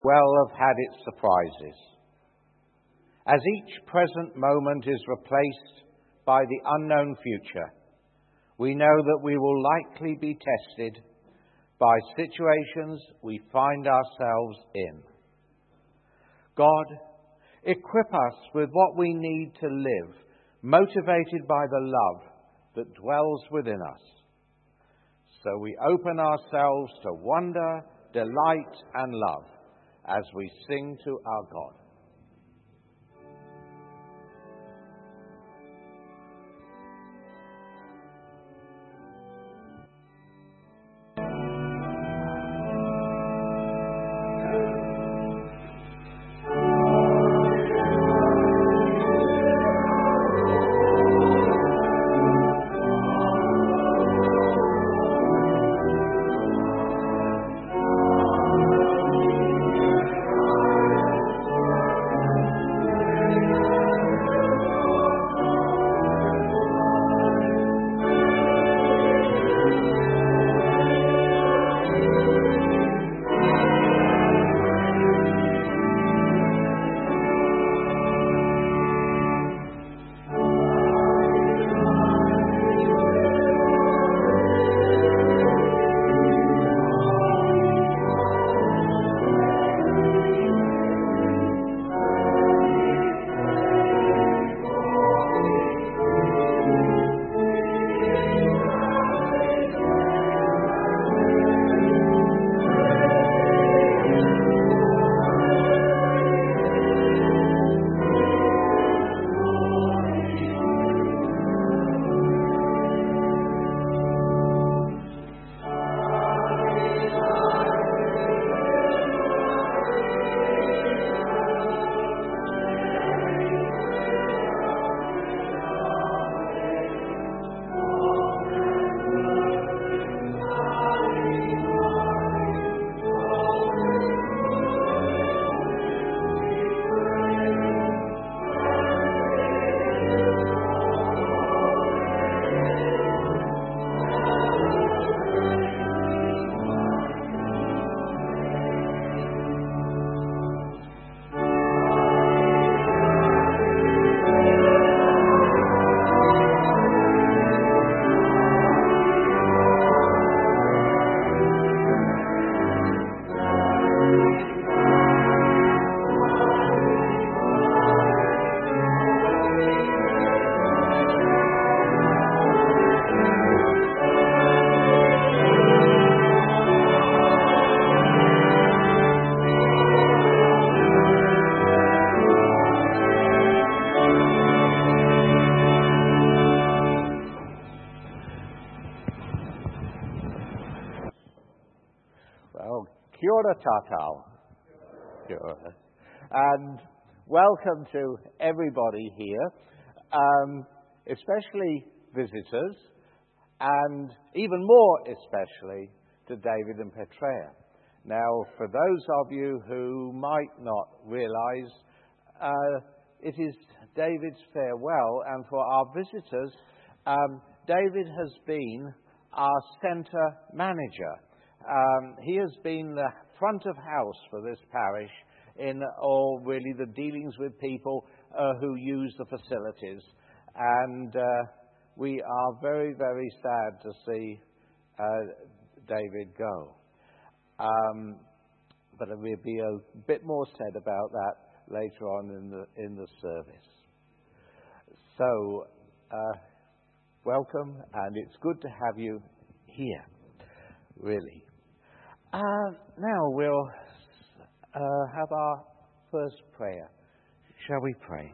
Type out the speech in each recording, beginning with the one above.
well have had its surprises. As each present moment is replaced by the unknown future, we know that we will likely be tested by situations we find ourselves in. God, equip us with what we need to live, motivated by the love that dwells within us. So we open ourselves to wonder, delight, and love as we sing to our God. Kia ora tātou. Kia ora. And welcome to everybody here, especially visitors, and even more especially to David and Petrea. Now, for those of you who might not realize, it is David's farewell, and for our visitors, David has been our centre manager. He has been the front of house for this parish in all really the dealings with people who use the facilities. And we are very, very sad to see David go. But there will be a bit more said about that later on in the service. So, welcome, and it's good to have you here, really. Now we'll have our first prayer. Shall we pray?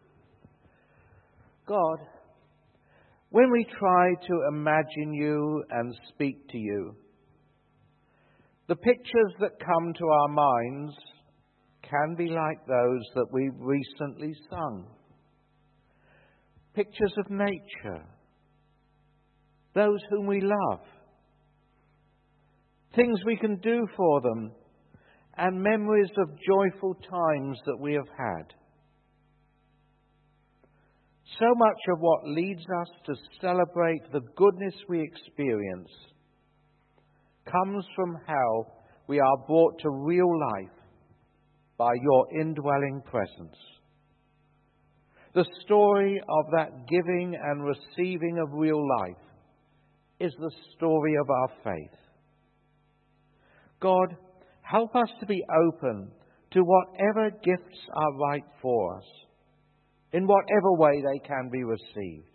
God, when we try to imagine you and speak to you, the pictures that come to our minds can be like those that we've recently sung. Pictures of nature, those whom we love, things we can do for them, and memories of joyful times that we have had. So much of what leads us to celebrate the goodness we experience comes from how we are brought to real life by your indwelling presence. The story of that giving and receiving of real life is the story of our faith. God, help us to be open to whatever gifts are right for us, in whatever way they can be received.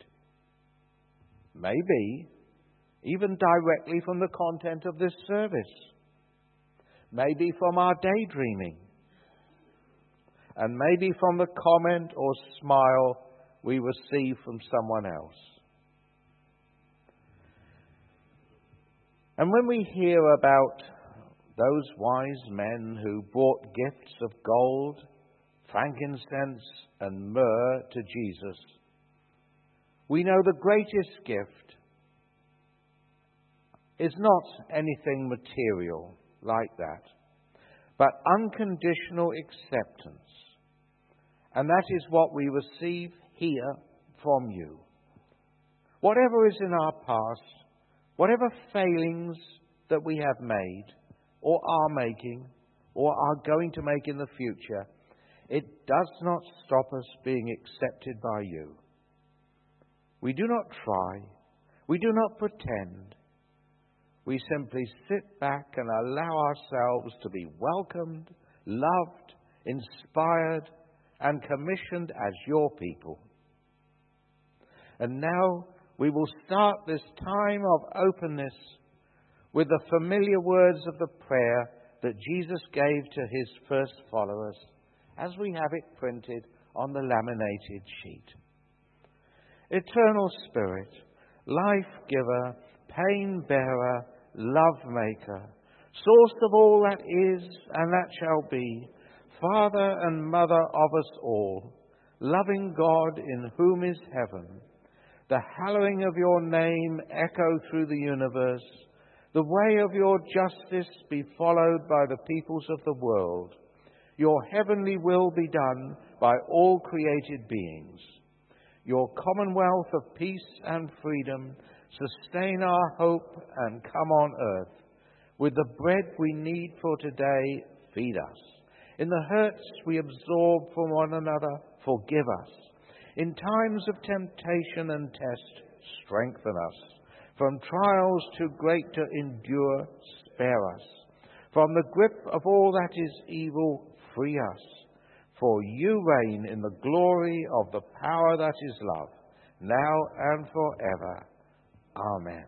Maybe even directly from the content of this service. Maybe from our daydreaming. And maybe from the comment or smile we receive from someone else. And when we hear about those wise men who brought gifts of gold, frankincense, and myrrh to Jesus, we know the greatest gift is not anything material like that, but unconditional acceptance. And that is what we receive here from you. Whatever is in our past, whatever failings that we have made, or are making, or are going to make in the future, it does not stop us being accepted by you. We do not try. We do not pretend. We simply sit back and allow ourselves to be welcomed, loved, inspired, and commissioned as your people. And now we will start this time of openness with the familiar words of the prayer that Jesus gave to his first followers, as we have it printed on the laminated sheet. Eternal Spirit, life-giver, pain-bearer, love-maker, source of all that is and that shall be, Father and Mother of us all, loving God in whom is heaven, the hallowing of your name echo through the universe, the way of your justice be followed by the peoples of the world, your heavenly will be done by all created beings. Your commonwealth of peace and freedom sustain our hope and come on earth. With the bread we need for today, feed us. In the hurts we absorb from one another, forgive us. In times of temptation and test, strengthen us. From trials too great to endure, spare us. From the grip of all that is evil, free us. For you reign in the glory of the power that is love, now and forever. Amen.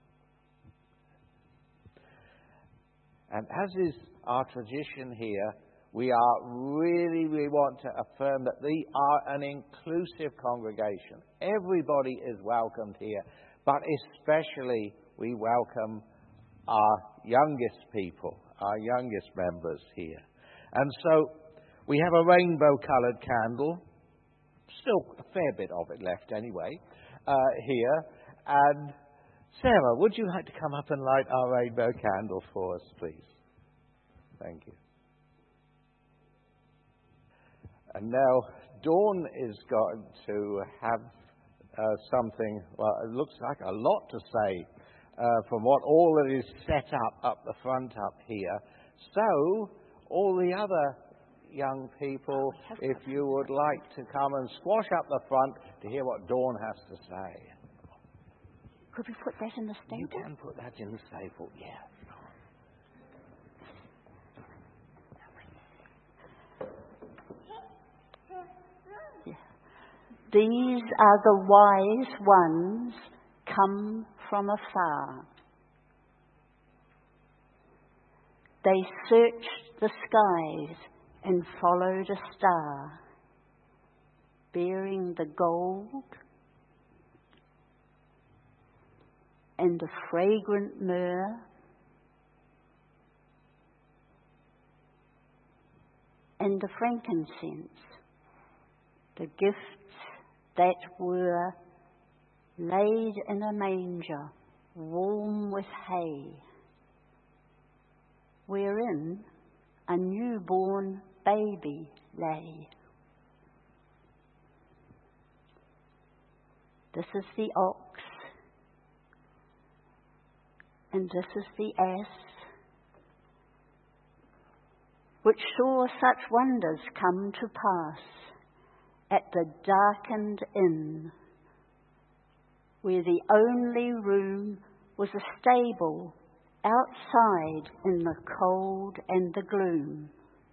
And as is our tradition here, we want to affirm that we are an inclusive congregation. Everybody is welcomed here, but especially we welcome our youngest people, our youngest members here. And so we have a rainbow-coloured candle, still a fair bit of it left anyway, here. And Sarah, would you like to come up and light our rainbow candle for us, please? Thank you. And now Dawn is going to have something, well, it looks like a lot to say from what all that is set up the front up here. So, all the other young people, if you would like to come and squash up the front to hear what Dawn has to say. Could we put that in the staple? You can put that in the staple, yeah. These are the wise ones come from afar. They searched the skies and followed a star, bearing the gold and the fragrant myrrh and the frankincense, the gifts that were laid in a manger, warm with hay, wherein a newborn baby lay. This is the ox, and this is the ass, which saw such wonders come to pass at the darkened inn, where the only room was a stable outside in the cold and the gloom.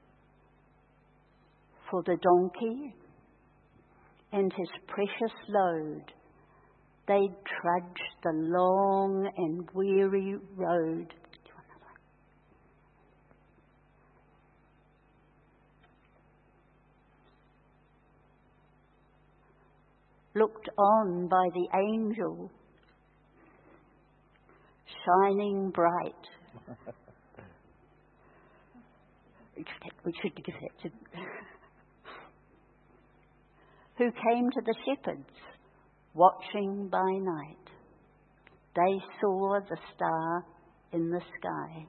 For the donkey and his precious load, they trudged the long and weary road. Looked on by the angel, shining bright. We should give that to who came to the shepherds, watching by night. They saw the star in the sky.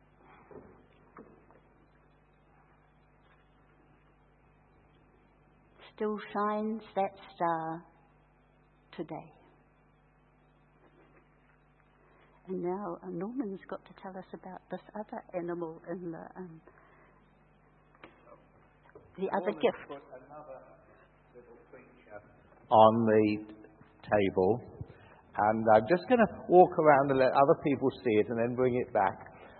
Still shines that star today. And now Norman's got to tell us about this other animal in the other gift. Put another little creature on the table, and I'm just going to walk around and let other people see it and then bring it back.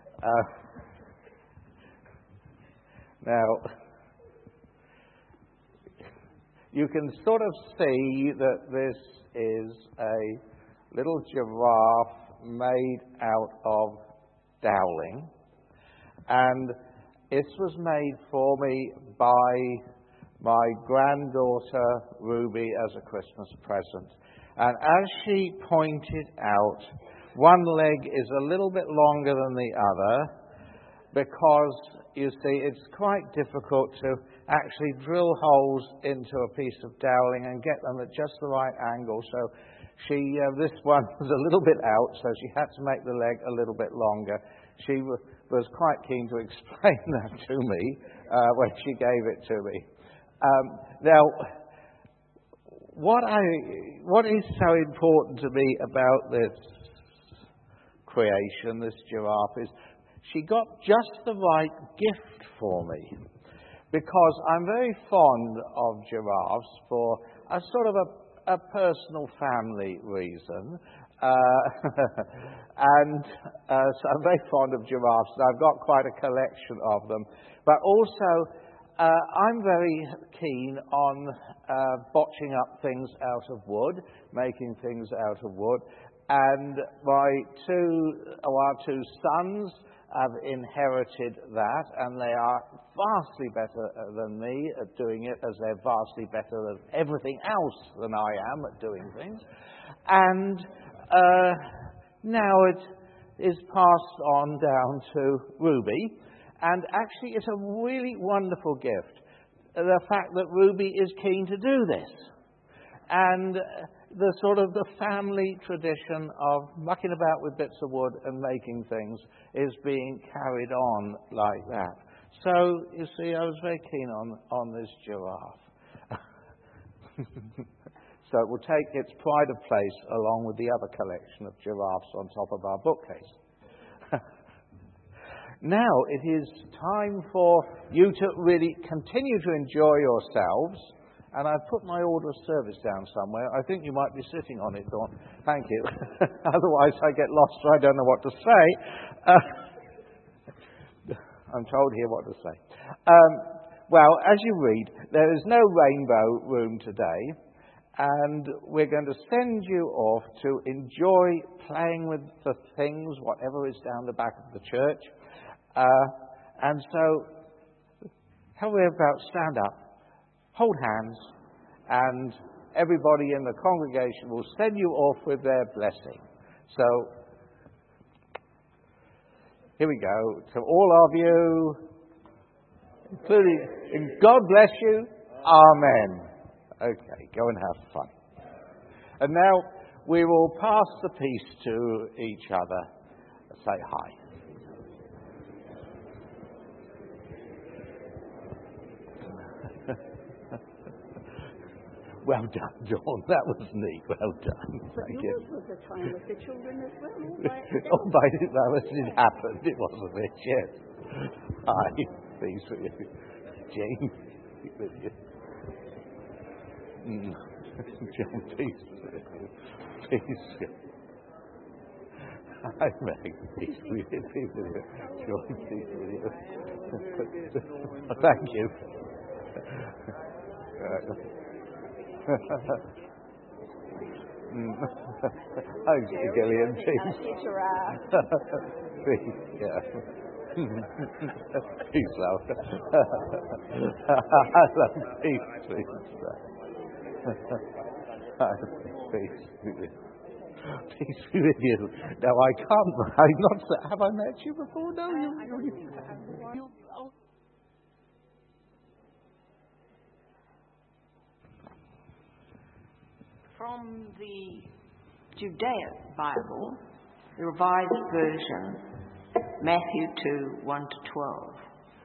Now, you can sort of see that this is a little giraffe made out of dowling, and this was made for me by my granddaughter Ruby as a Christmas present. And as she pointed out, one leg is a little bit longer than the other because, you see, it's quite difficult to actually drill holes into a piece of dowling and get them at just the right angle. So this one was a little bit out, so she had to make the leg a little bit longer. She was quite keen to explain that to me when she gave it to me. Now, what is so important to me about this creation, this giraffe, is she got just the right gift for me. Because I'm very fond of giraffes for a sort of a personal family reason. And so I'm very fond of giraffes, and I've got quite a collection of them. But also, I'm very keen on botching up things out of wood, making things out of wood. And our two sons have inherited that, and they are vastly better than me at doing it, as they're vastly better at everything else than I am at doing things. And now it is passed on down to Ruby, and actually it's a really wonderful gift, the fact that Ruby is keen to do this. And the family tradition of mucking about with bits of wood and making things is being carried on like that. So, you see, I was very keen on this giraffe. So it will take its pride of place along with the other collection of giraffes on top of our bookcase. Now it is time for you to really continue to enjoy yourselves. And I've put my order of service down somewhere. I think you might be sitting on it, Dawn. Thank you. Otherwise I get lost, so I don't know what to say. I'm told here what to say. Well, as you read, there is no rainbow room today. And we're going to send you off to enjoy playing with the things, whatever is down the back of the church. And so, how about stand up? Hold hands, and everybody in the congregation will send you off with their blessing. So, here we go. To all of you, including, God bless you. Amen. Okay, go and have fun. And now we will pass the peace to each other. Say hi. Well done, Dawn. That was neat. Well done. Thank you. Yours was a time with the children as well. It happened. It wasn't it? Yes. Hi. Peace with you. Jane, peace with you. John, peace with you. Peace with you. Hi, Meg. Peace with you. Peace with you. John, peace with you. Thank you. Thanks, Gillian. Peace. Peace, yeah. Peace, love. Peace, peace. Peace with you. Peace be with you. No, I can't. I'm not. Have I met you before? No, you. From the Judaic Bible, the Revised Version, Matthew 2, 1-12.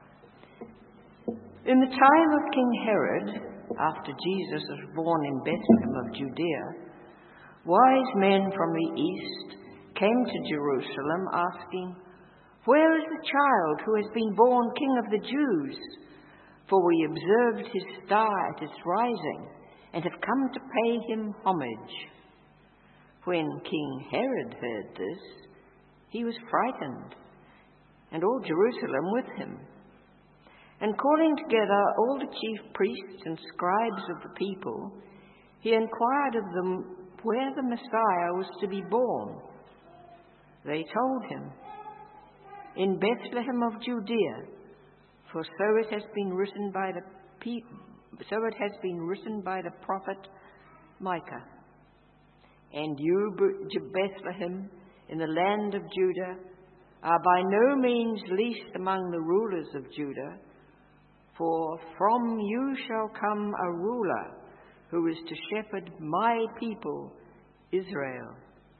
In the time of King Herod, after Jesus was born in Bethlehem of Judea, wise men from the east came to Jerusalem asking, "Where is the child who has been born King of the Jews? For we observed his star at its rising and have come to pay him homage." When King Herod heard this, he was frightened, and all Jerusalem with him. And calling together all the chief priests and scribes of the people, he inquired of them where the Messiah was to be born. They told him, "In Bethlehem of Judea, for so it has been written by the prophet Micah. And you, Bethlehem, in the land of Judah, are by no means least among the rulers of Judah, for from you shall come a ruler who is to shepherd my people, Israel."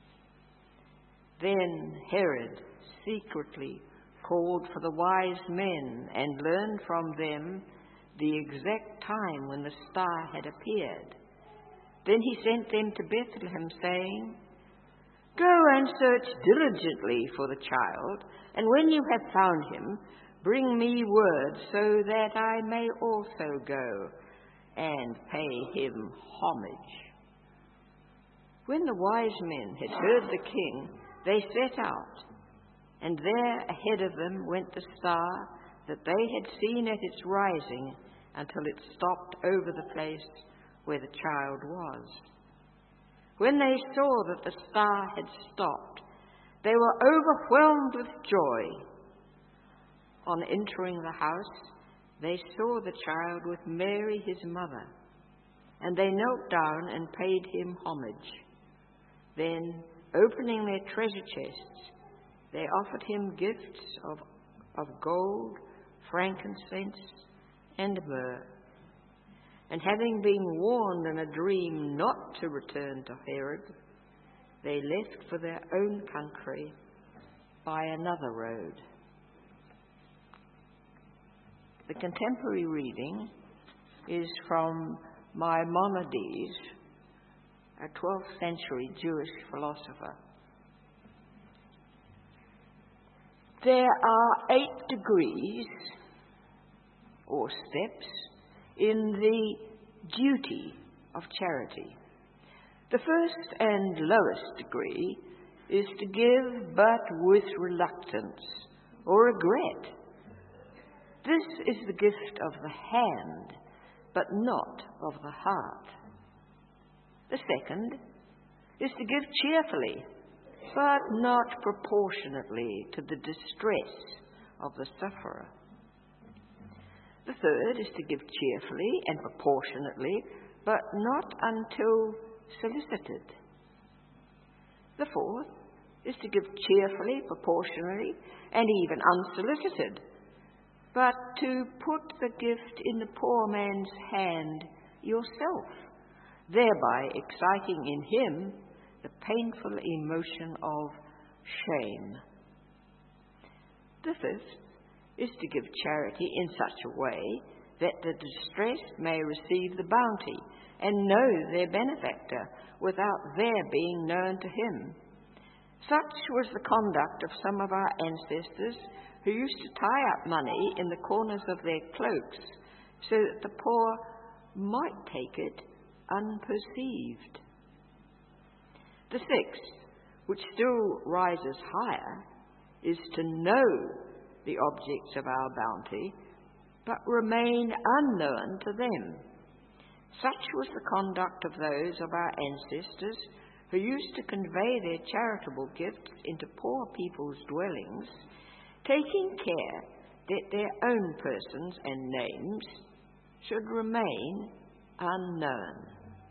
Then Herod secretly called for the wise men and learned from them the exact time when the star had appeared. Then he sent them to Bethlehem, saying, "Go and search diligently for the child, and when you have found him, bring me word so that I may also go and pay him homage." When the wise men had heard the king, they set out, and there ahead of them went the star that they had seen at its rising until it stopped over the place where the child was. When they saw that the star had stopped, they were overwhelmed with joy. On entering the house, they saw the child with Mary his mother, and they knelt down and paid him homage. Then, opening their treasure chests, they offered him gifts of gold, frankincense, and myrrh. And having been warned in a dream not to return to Herod, they left for their own country by another road. The contemporary reading is from Maimonides, a 12th century Jewish philosopher. There are 8 degrees or steps in the duty of charity. The first and lowest degree is to give but with reluctance or regret. This is the gift of the hand, but not of the heart. The second is to give cheerfully, but not proportionately to the distress of the sufferer. The third is to give cheerfully and proportionately, but not until solicited. The fourth is to give cheerfully, proportionally, and even unsolicited, but to put the gift in the poor man's hand yourself, thereby exciting in him the painful emotion of shame. The fifth is to give charity in such a way that the distressed may receive the bounty and know their benefactor without their being known to him. Such was the conduct of some of our ancestors who used to tie up money in the corners of their cloaks so that the poor might take it unperceived. The sixth, which still rises higher, is to know the objects of our bounty, but remain unknown to them. Such was the conduct of those of our ancestors who used to convey their charitable gifts into poor people's dwellings, taking care that their own persons and names should remain unknown.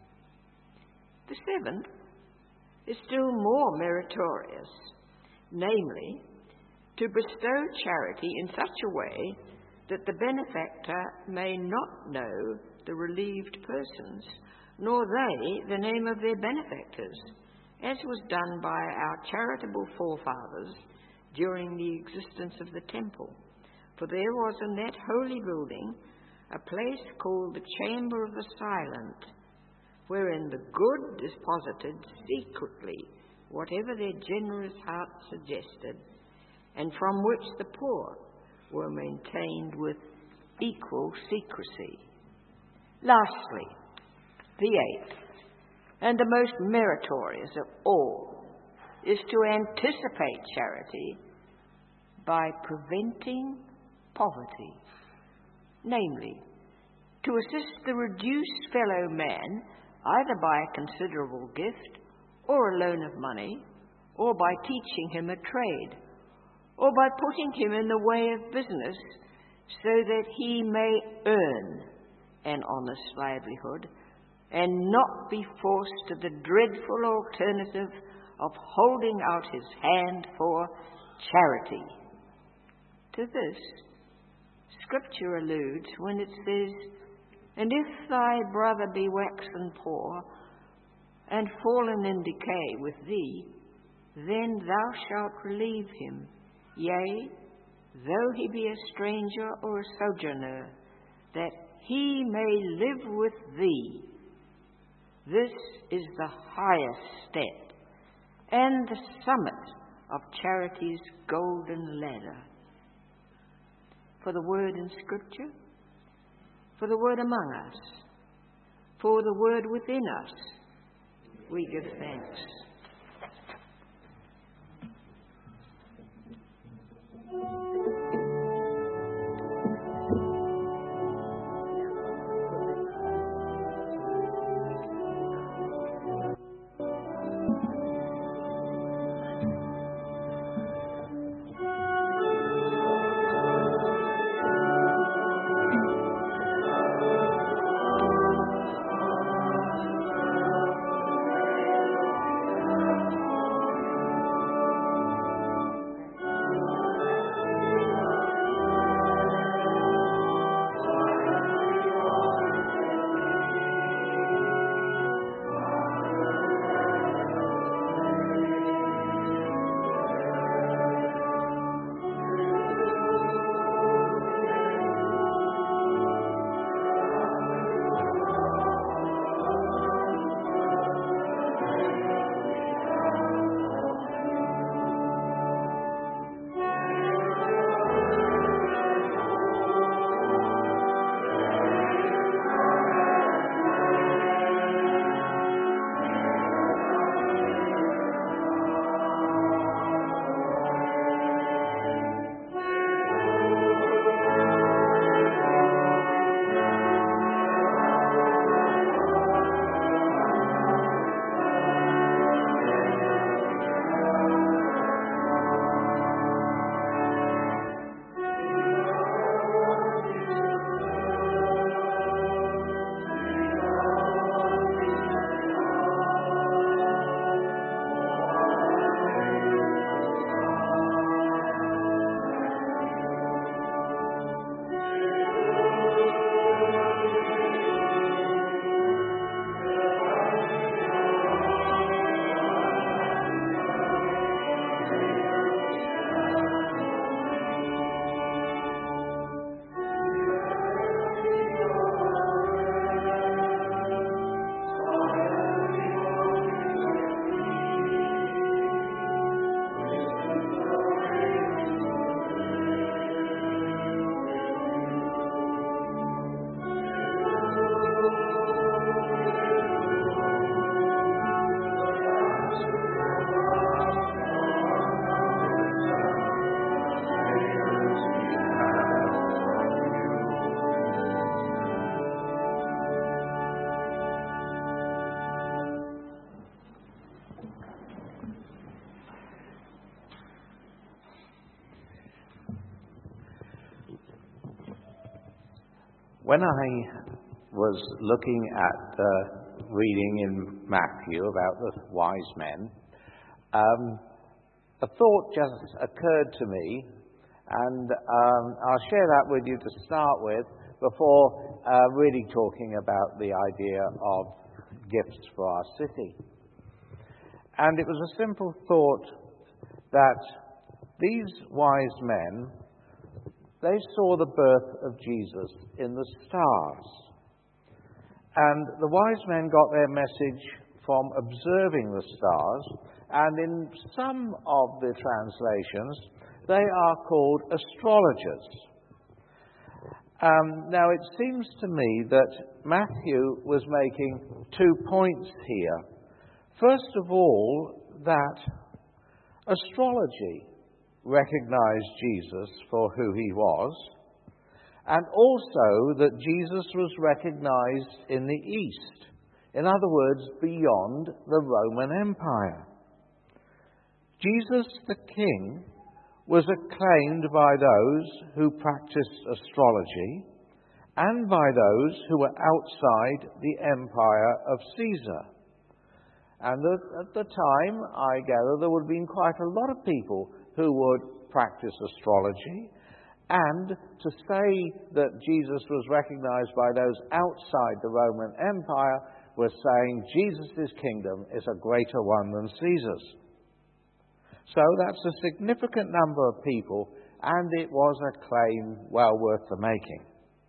The seventh is still more meritorious, namely, to bestow charity in such a way that the benefactor may not know the relieved persons, nor they the name of their benefactors, as was done by our charitable forefathers during the existence of the temple. For there was in that holy building a place called the Chamber of the Silent, wherein the good deposited secretly whatever their generous hearts suggested, and from which the poor were maintained with equal secrecy. Lastly, the eighth, and the most meritorious of all, is to anticipate charity by preventing poverty, namely, to assist the reduced fellow man either by a considerable gift or a loan of money, or by teaching him a trade, or by putting him in the way of business so that he may earn an honest livelihood and not be forced to the dreadful alternative of holding out his hand for charity. To this, Scripture alludes when it says, "And if thy brother be waxen poor, and fallen in decay with thee, then thou shalt relieve him, yea, though he be a stranger or a sojourner, that he may live with thee. This is the highest step, and the summit of charity's golden ladder." For the word in Scripture, for the word among us, for the word within us, we give thanks. When I was looking at the reading in Matthew about the wise men, a thought just occurred to me, and I'll share that with you to start with before really talking about the idea of gifts for our city. And it was a simple thought that these wise men, they saw the birth of Jesus in the stars. And the wise men got their message from observing the stars, and in some of the translations, they are called astrologers. Now, it seems to me that Matthew was making 2 points here. First of all, that astrology recognized Jesus for who he was, and also that Jesus was recognized in the East, in other words, beyond the Roman Empire. Jesus the King was acclaimed by those who practiced astrology and by those who were outside the empire of Caesar. And at the time, I gather, there would have been quite a lot of people who would practice astrology. And to say that Jesus was recognized by those outside the Roman Empire was saying Jesus' kingdom is a greater one than Caesar's. So that's a significant number of people, and it was a claim well worth the making.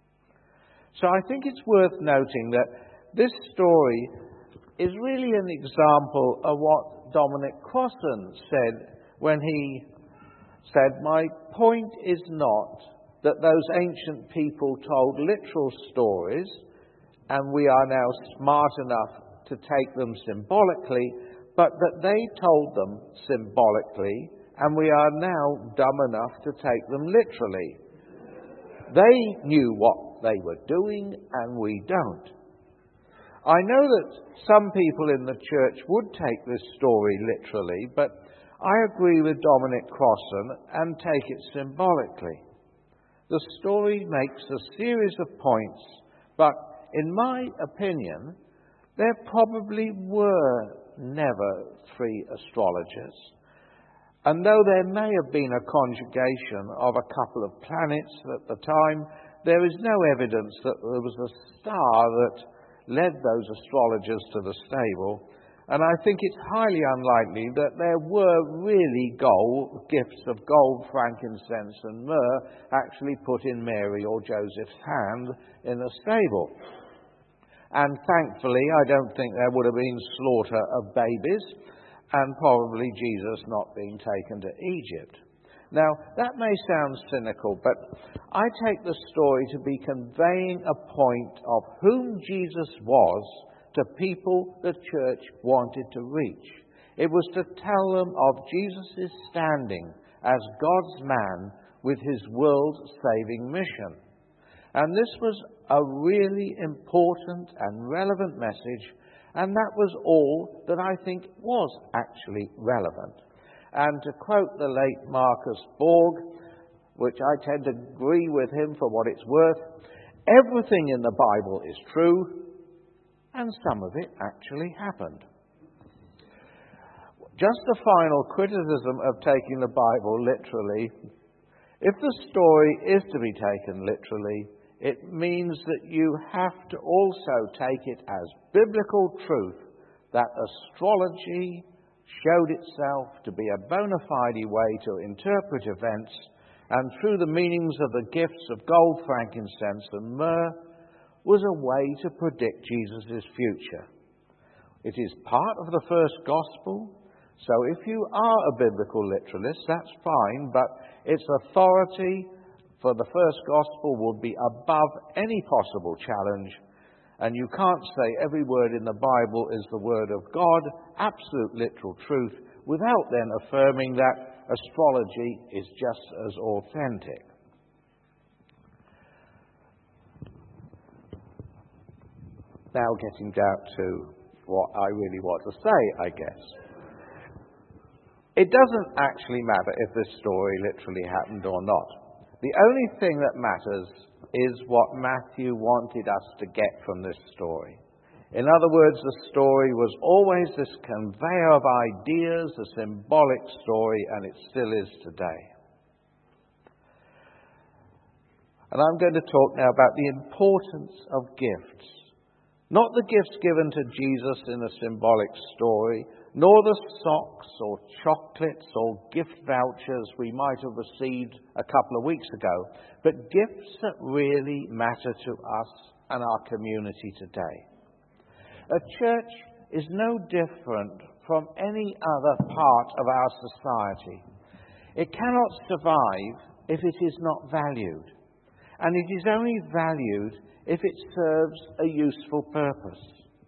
So I think it's worth noting that this story is really an example of what Dominic Crossan said when he said, "My point is not that those ancient people told literal stories, and we are now smart enough to take them symbolically, but that they told them symbolically, and we are now dumb enough to take them literally. They knew what they were doing, and we don't." I know that some people in the church would take this story literally, but I agree with Dominic Crossan and take it symbolically. The story makes a series of points, but in my opinion, there probably were never 3 astrologers. And though there may have been a conjugation of a couple of planets at the time, there is no evidence that there was a star that led those astrologers to the stable. And I think it's highly unlikely that there were really gifts of gold, frankincense and myrrh actually put in Mary or Joseph's hand in the stable. And thankfully, I don't think there would have been slaughter of babies, and probably Jesus not being taken to Egypt. Now, that may sound cynical, but I take the story to be conveying a point of whom Jesus was to people the church wanted to reach. It was to tell them of Jesus' standing as God's man with his world-saving mission. And this was a really important and relevant message, and that was all that I think was actually relevant. And to quote the late Marcus Borg, which I tend to agree with him for what it's worth, everything in the Bible is true, and some of it actually happened. Just a final criticism of taking the Bible literally. If the story is to be taken literally, it means that you have to also take it as biblical truth that astrology showed itself to be a bona fide way to interpret events, and through the meanings of the gifts of gold, frankincense and myrrh, was a way to predict Jesus' future. It is part of the first gospel, so if you are a biblical literalist, that's fine, but its authority for the first gospel will be above any possible challenge, and you can't say every word in the Bible is the word of God, absolute literal truth, without then affirming that astrology is just as authentic. Now getting down to what I really want to say, I guess. It doesn't actually matter if this story literally happened or not. The only thing that matters is what Matthew wanted us to get from this story. In other words, the story was always this conveyor of ideas, a symbolic story, and it still is today. And I'm going to talk now about the importance of gifts. Not the gifts given to Jesus in a symbolic story, nor the socks or chocolates or gift vouchers we might have received a couple of weeks ago, but gifts that really matter to us and our community today. A church is no different from any other part of our society. It cannot survive if it is not valued, and it is only valued if it serves a useful purpose.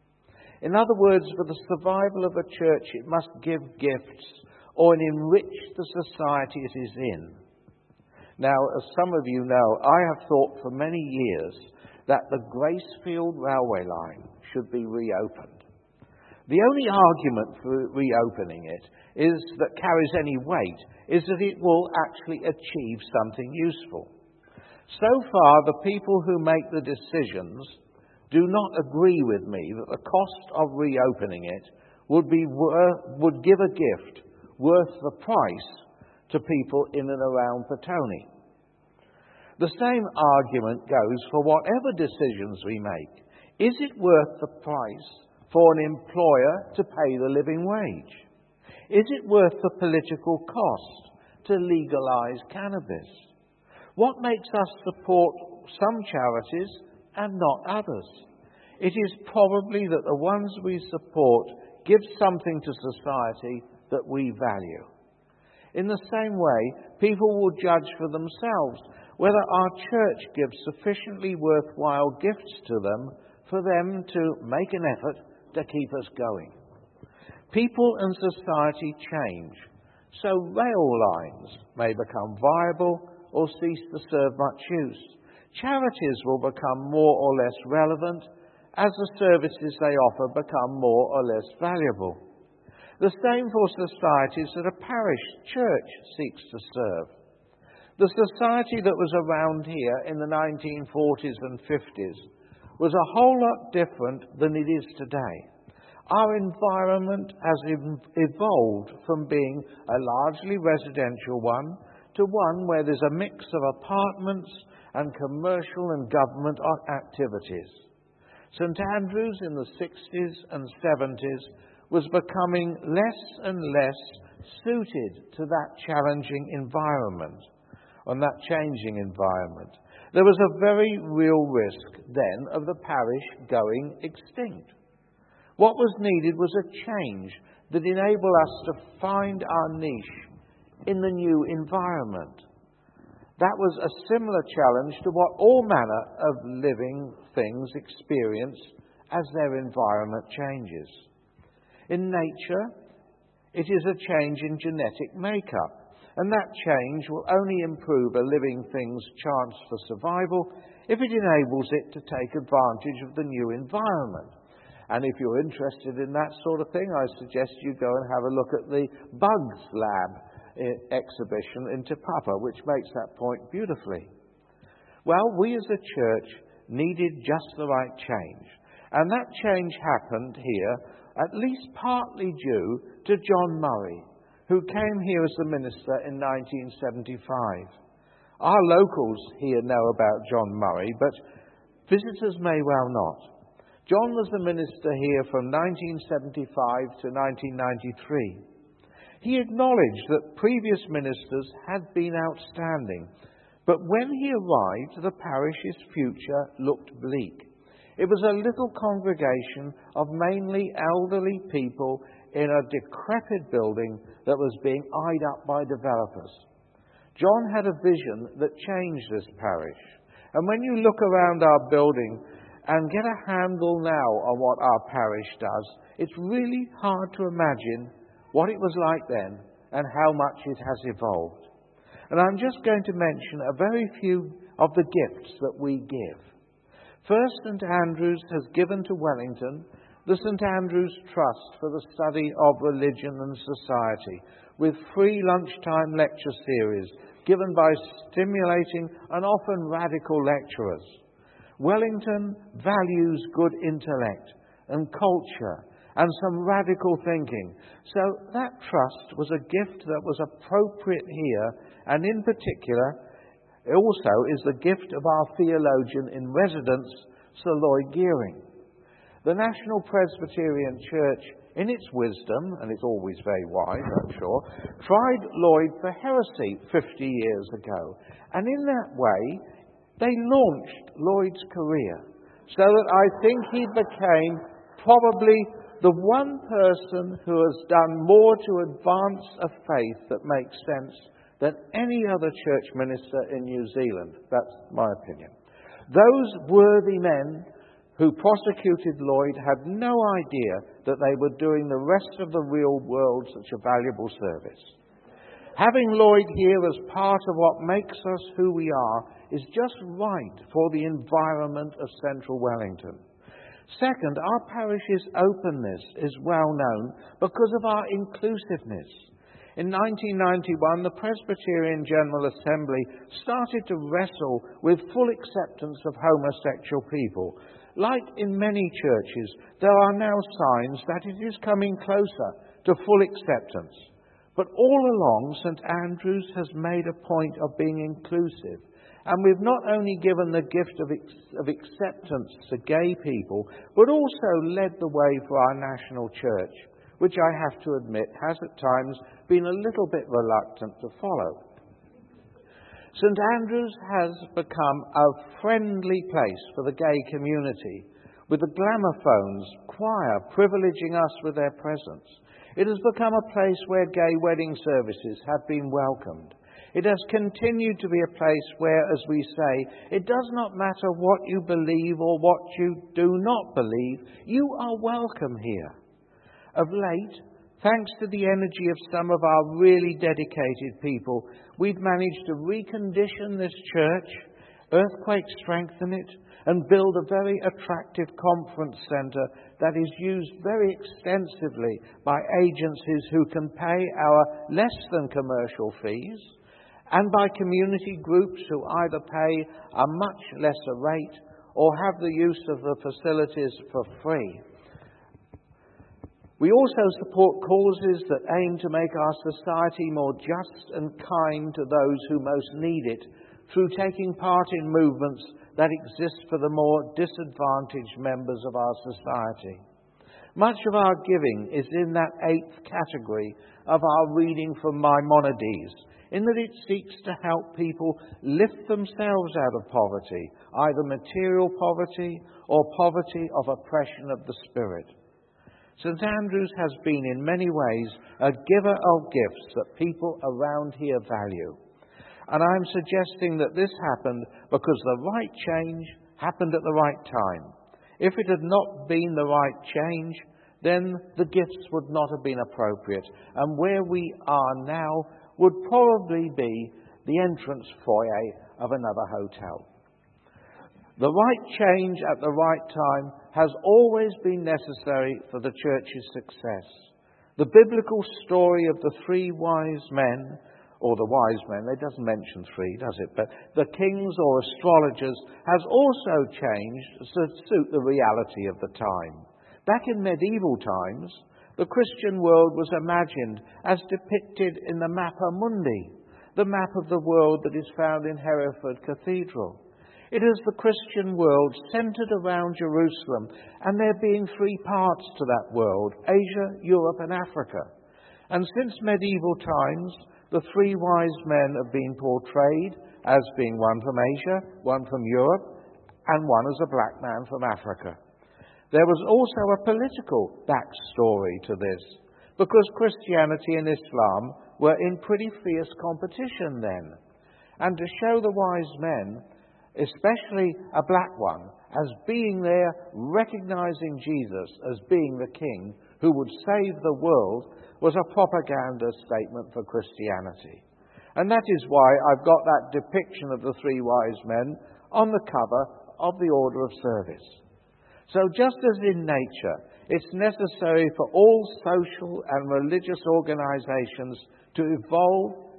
In other words, for the survival of a church, it must give gifts or enrich the society it is in. Now, as some of you know, I have thought for many years that the Gracefield railway line should be reopened. The only argument for reopening it is that carries any weight is that it will actually achieve something useful. So far, the people who make the decisions do not agree with me that the cost of reopening it would give a gift worth the price to people in and around Petone. The same argument goes for whatever decisions we make. Is it worth the price for an employer to pay the living wage? Is it worth the political cost to legalise cannabis? What makes us support some charities and not others? It is probably that the ones we support give something to society that we value. In the same way, people will judge for themselves whether our church gives sufficiently worthwhile gifts to them for them to make an effort to keep us going. People and society change, so rail lines may become viable or cease to serve much use. Charities will become more or less relevant as the services they offer become more or less valuable. The same for societies that a parish church seeks to serve. The society that was around here in the 1940s and 50s was a whole lot different than it is today. Our environment has evolved from being a largely residential one to one where there's a mix of apartments and commercial and government activities. St Andrews in the 60s and 70s was becoming less and less suited to that challenging environment, on that changing environment. There was a very real risk then of the parish going extinct. What was needed was a change that enabled us to find our niche in the new environment. That was a similar challenge to what all manner of living things experience as their environment changes. In nature, it is a change in genetic makeup, and that change will only improve a living thing's chance for survival if it enables it to take advantage of the new environment. And if you're interested in that sort of thing, I suggest you go and have a look at the Bugs Lab exhibition in Te Papa, which makes that point beautifully. Well, we as a church needed just the right change. And that change happened here, at least partly due to John Murray, who came here as the minister in 1975. Our locals here know about John Murray, but visitors may well not. John was the minister here from 1975 to 1993. He acknowledged that previous ministers had been outstanding, but when he arrived, the parish's future looked bleak. It was a little congregation of mainly elderly people in a decrepit building that was being eyed up by developers. John had a vision that changed this parish. And when you look around our building and get a handle now on what our parish does, it's really hard to imagine what it was like then and how much it has evolved. And I'm just going to mention a very few of the gifts that we give. First, St Andrews has given to Wellington the St Andrews Trust for the study of religion and society, with free lunchtime lecture series given by stimulating and often radical lecturers. Wellington values good intellect and culture and some radical thinking. So that trust was a gift that was appropriate here, and in particular also is the gift of our theologian in residence, Sir Lloyd Gearing. The National Presbyterian Church, in its wisdom, and it's always very wise, I'm sure, tried Lloyd for heresy 50 years ago. And in that way, they launched Lloyd's career, so that I think he became probably the one person who has done more to advance a faith that makes sense than any other church minister in New Zealand. That's my opinion. Those worthy men who prosecuted Lloyd had no idea that they were doing the rest of the real world such a valuable service. Having Lloyd here as part of what makes us who we are is just right for the environment of central Wellington. Second, our parish's openness is well known because of our inclusiveness. In 1991, the Presbyterian General Assembly started to wrestle with full acceptance of homosexual people. Like in many churches, there are now signs that it is coming closer to full acceptance. But all along, St Andrews has made a point of being inclusive. And we've not only given the gift of acceptance to gay people, but also led the way for our national church, which I have to admit has at times been a little bit reluctant to follow. St Andrews has become a friendly place for the gay community, with the gramophones choir privileging us with their presence. It has become a place where gay wedding services have been welcomed. It has continued to be a place where, as we say, it does not matter what you believe or what you do not believe, you are welcome here. Of late, thanks to the energy of some of our really dedicated people, we've managed to recondition this church, earthquake strengthen it, and build a very attractive conference centre that is used very extensively by agencies who can pay our less than commercial fees, and by community groups who either pay a much lesser rate or have the use of the facilities for free. We also support causes that aim to make our society more just and kind to those who most need it through taking part in movements that exist for the more disadvantaged members of our society. Much of our giving is in that eighth category of our reading from Maimonides, in that it seeks to help people lift themselves out of poverty, either material poverty or poverty of oppression of the spirit. St Andrews has been in many ways a giver of gifts that people around here value. And I'm suggesting that this happened because the right change happened at the right time. If it had not been the right change, then the gifts would not have been appropriate. And where we are now would probably be the entrance foyer of another hotel. The right change at the right time has always been necessary for the church's success. The biblical story of the three wise men, or the wise men, it doesn't mention three, does it? But the kings or astrologers has also changed to suit the reality of the time. Back in medieval times, the Christian world was imagined as depicted in the Mappa Mundi, the map of the world that is found in Hereford Cathedral. It is the Christian world centred around Jerusalem, and there being three parts to that world: Asia, Europe and Africa. And since medieval times, the three wise men have been portrayed as being one from Asia, one from Europe, and one as a black man from Africa. There was also a political backstory to this, because Christianity and Islam were in pretty fierce competition then. And to show the wise men, especially a black one, as being there, recognizing Jesus as being the king who would save the world, was a propaganda statement for Christianity. And that is why I've got that depiction of the three wise men on the cover of the Order of Service. So just as in nature, it's necessary for all social and religious organizations to evolve,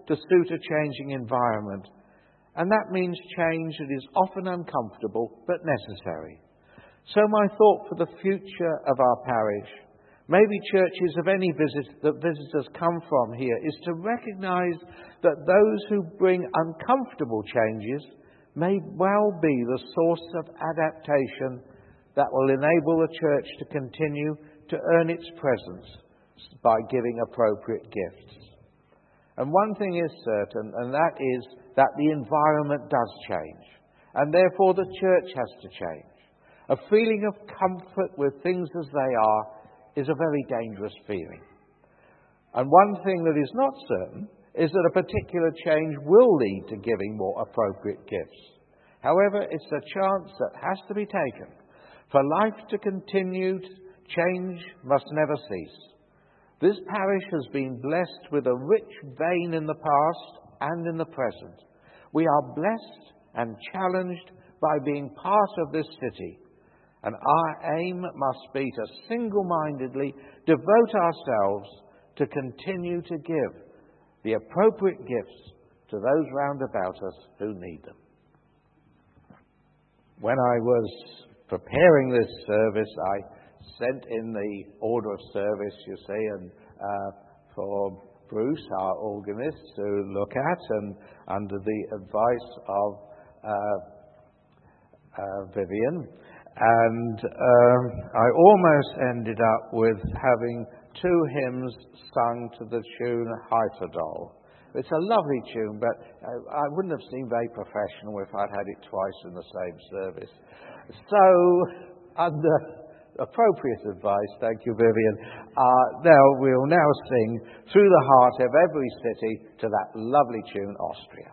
to suit a changing environment. And that means change that is often uncomfortable but necessary. So my thought for the future of our parish, maybe churches of any that visitors come from here, is to recognise that those who bring uncomfortable changes may well be the source of adaptation that will enable the church to continue to earn its presence by giving appropriate gifts. And one thing is certain, and that is that the environment does change, and therefore the church has to change. A feeling of comfort with things as they are is a very dangerous feeling. And one thing that is not certain is that a particular change will lead to giving more appropriate gifts. However, it's a chance that has to be taken. For life to continue, change must never cease. This parish has been blessed with a rich vein in the past and in the present. We are blessed and challenged by being part of this city. And our aim must be to single-mindedly devote ourselves to continue to give the appropriate gifts to those round about us who need them. When I was preparing this service, I sent in the order of service, you see, and for Bruce, our organist, to look at, and under the advice of Vivian. And I almost ended up with having 2 hymns sung to the tune Heiterdal. It's a lovely tune, but I wouldn't have seemed very professional if I'd had it twice in the same service. So, under appropriate advice, thank you, Vivian, we'll now sing Through the Heart of Every City to that lovely tune, Austria.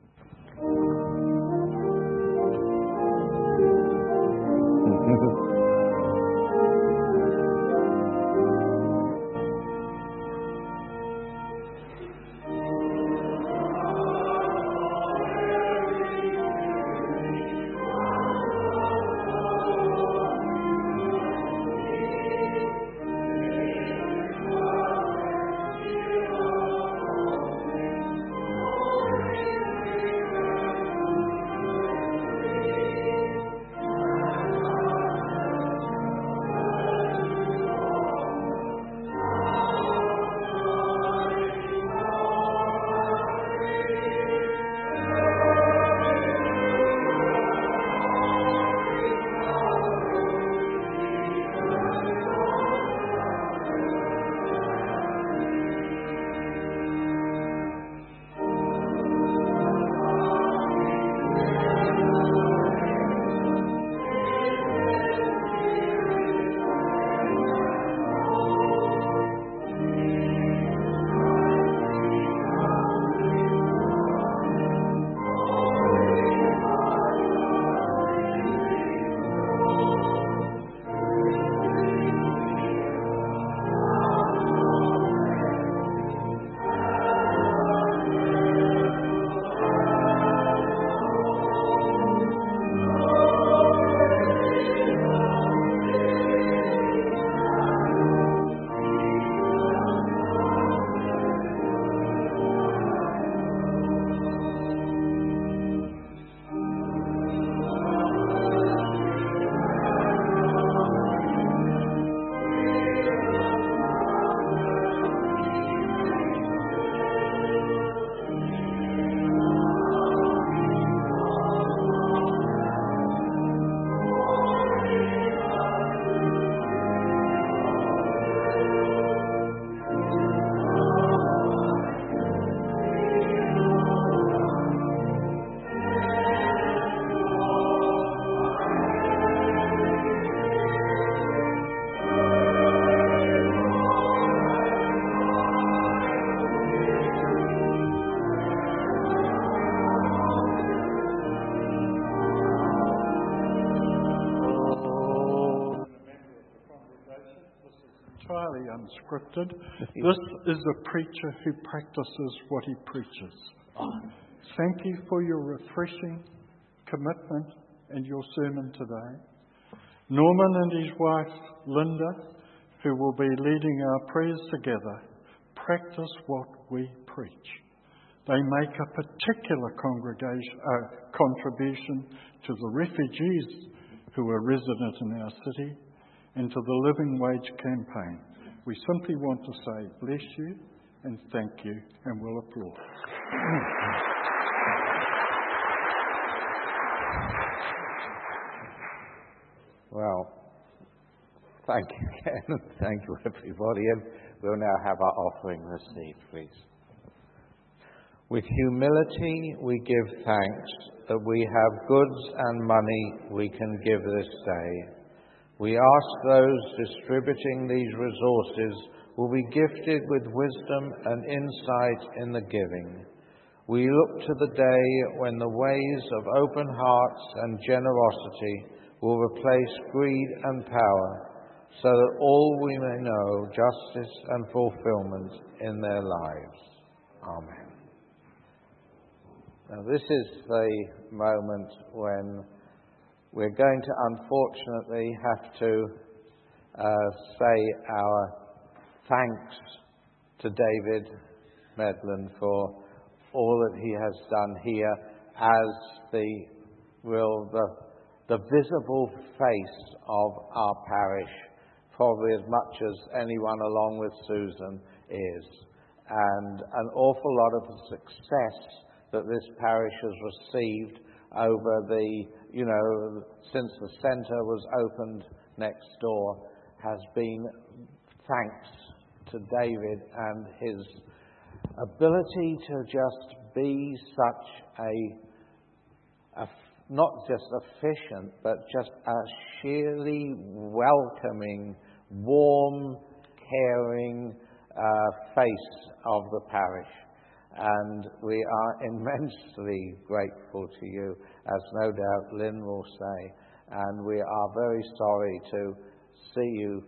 Unscripted. This is a preacher who practices what he preaches. Thank you for your refreshing commitment and your sermon today. Norman and his wife, Linda, who will be leading our prayers together, practice what we preach. They make a particular contribution to the refugees who are resident in our city and to the Living Wage campaign. We simply want to say bless you and thank you, and we'll applaud. Well, thank you again. Thank you, everybody. And we'll now have our offering received, please. With humility we give thanks that we have goods and money we can give this day. We ask those distributing these resources will be gifted with wisdom and insight in the giving. We look to the day when the ways of open hearts and generosity will replace greed and power, so that all we may know justice and fulfillment in their lives. Amen. Now, this is the moment when we're going to unfortunately have to say our thanks to David Medland for all that he has done here as the visible face of our parish, probably as much as anyone along with Susan is. And an awful lot of the success that this parish has received over since the centre was opened next door has been thanks to David and his ability to just be such a not just efficient, but just a sheerly welcoming, warm, caring face of the parish. And we are immensely grateful to you, as no doubt Lynn will say. And we are very sorry to see you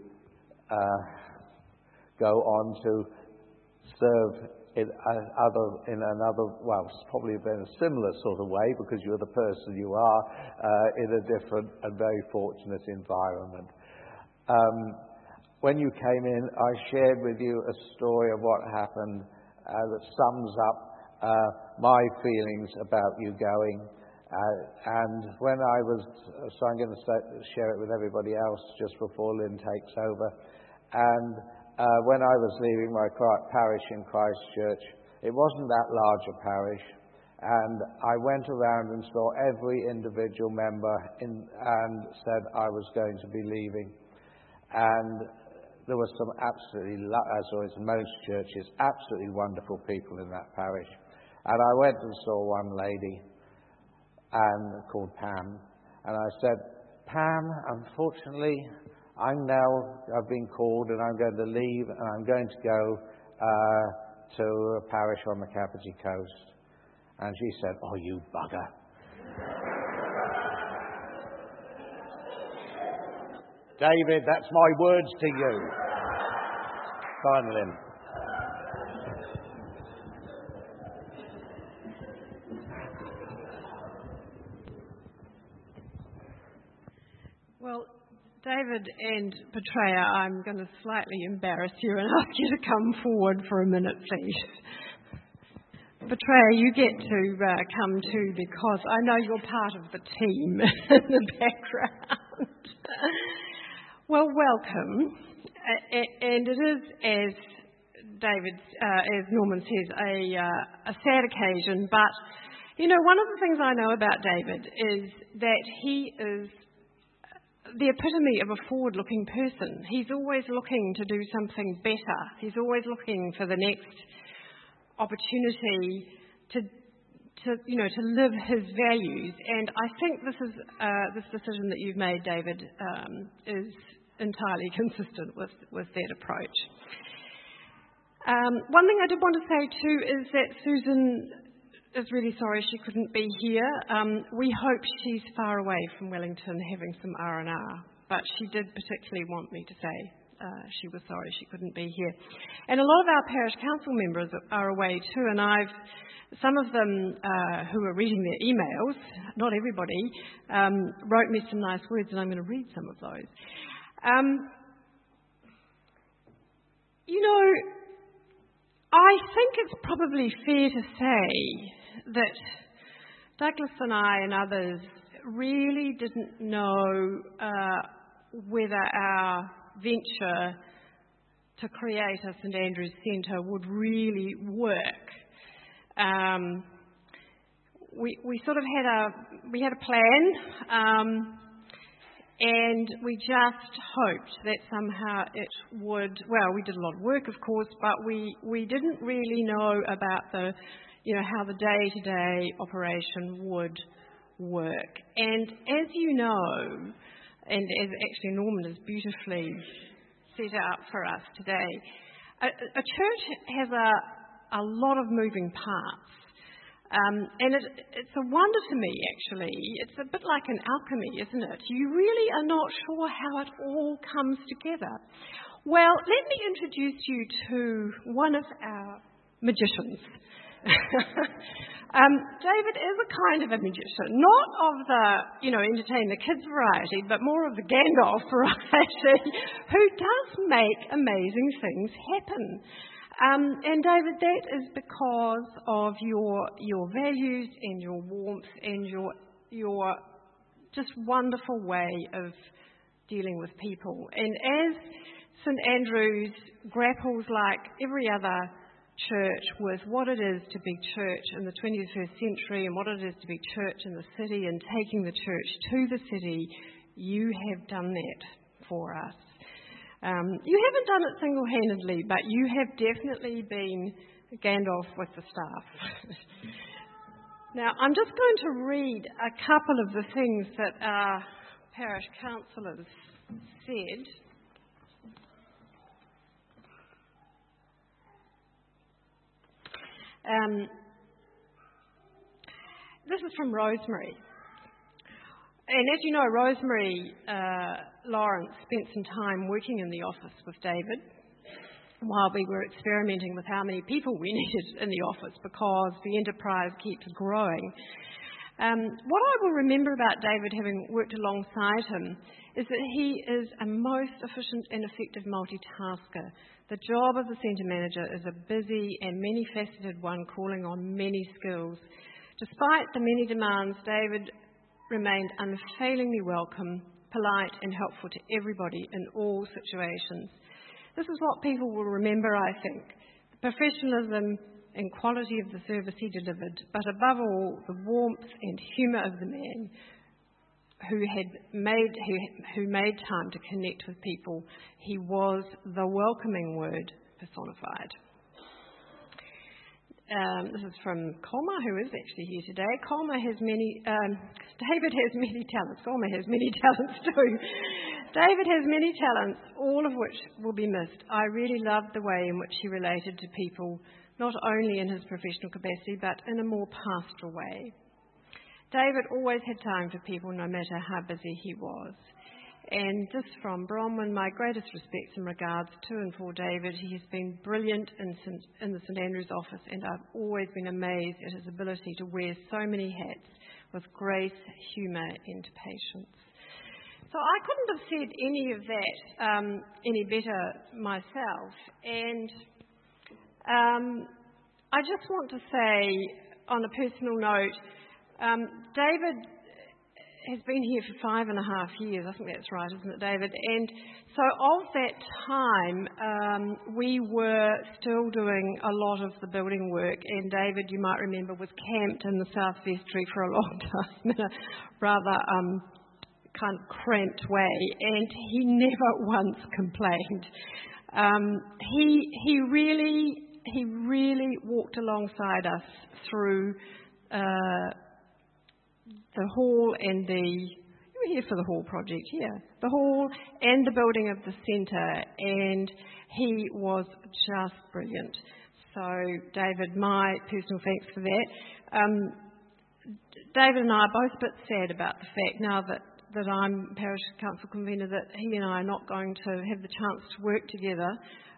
go on to serve in another, well, it's probably been a similar sort of way because you're the person you are in a different and very fortunate environment. When you came in, I shared with you a story of what happened that sums up my feelings about you going. And when I was, so I'm going to share it with everybody else just before Lynn takes over. And when I was leaving my parish in Christchurch, it wasn't that large a parish, and I went around and saw every individual member and said I was going to be leaving. And there were some absolutely, as always in most churches, absolutely wonderful people in that parish. And I went and saw one lady called Pam, and I said, Pam, unfortunately, I've been called and I'm going to leave and I'm going to go to a parish on the Kapiti Coast. And she said, oh, you bugger. David, that's my words to you. Fine, Lynn. Well, David and Petrea, I'm going to slightly embarrass you and ask you to come forward for a minute, please. Petrea, you get to come too because I know you're part of the team in the background. Well, welcome. And it is, as David, as Norman says, a sad occasion. But, one of the things I know about David is that he is the epitome of a forward-looking person. He's always looking to do something better. He's always looking for the next opportunity to live his values. And I think this decision that you've made, David, is entirely consistent with that approach. One thing I did want to say too is that Susan is really sorry she couldn't be here. We hope she's far away from Wellington having some R&R, but she did particularly want me to say she was sorry she couldn't be here. And a lot of our parish council members are away too, and some of them who are reading their emails, not everybody, wrote me some nice words, and I'm going to read some of those. I think it's probably fair to say that Douglas and I and others really didn't know whether our venture to create a St Andrews Centre would really work. We sort of had a plan, and we just hoped that somehow it would. Well, we did a lot of work, of course, but we didn't really know about how the day-to-day operation would work. And as you know, and as actually Norman has beautifully set out for us today, a church has a lot of moving parts. And it's a wonder to me, actually. It's a bit like an alchemy, isn't it? You really are not sure how it all comes together. Well, let me introduce you to one of our magicians. David is a kind of a magician, not of the, entertain the kids variety, but more of the Gandalf variety, who does make amazing things happen. And David, that is because of your values and your warmth and your just wonderful way of dealing with people. And as St Andrews grapples like every other church with what it is to be church in the 21st century and what it is to be church in the city and taking the church to the city, you have done that for us. You haven't done it single-handedly, but you have definitely been Gandalf with the staff. Now, I'm just going to read a couple of the things that our parish councillors said. This is from Rosemary. And as you know, Rosemary Lawrence spent some time working in the office with David while we were experimenting with how many people we needed in the office because the enterprise keeps growing. What I will remember about David, having worked alongside him, is that he is a most efficient and effective multitasker. The job of the centre manager is a busy and many-faceted one calling on many skills. Despite the many demands, David remained unfailingly welcome, polite and helpful to everybody in all situations. This is what people will remember, I think. The professionalism and quality of the service he delivered, but above all, the warmth and humour of the man who made time to connect with people. He was the welcoming word personified. This is from Colma, who is actually here today. David has many talents. Colma has many talents too. David has many talents, all of which will be missed. I really loved the way in which he related to people, not only in his professional capacity, but in a more pastoral way. David always had time for people, no matter how busy he was. And this from Bronwyn, my greatest respects and regards to and for David. He has been brilliant in the St Andrews office, and I've always been amazed at his ability to wear so many hats with grace, humour and patience. So I couldn't have said any of that any better myself. And I just want to say, on a personal note, David has been here for 5.5 years. I think that's right, isn't it, David? And so of that time, we were still doing a lot of the building work. And David, you might remember, was camped in the South Vestry for a long time in a rather kind of cramped way. And he never once complained. He really walked alongside us through the hall and you were here for the hall project, the hall and the building of the centre, and he was just brilliant. So, David, my personal thanks for that. David and I are both a bit sad about the fact now that I'm parish council convener that he and I are not going to have the chance to work together.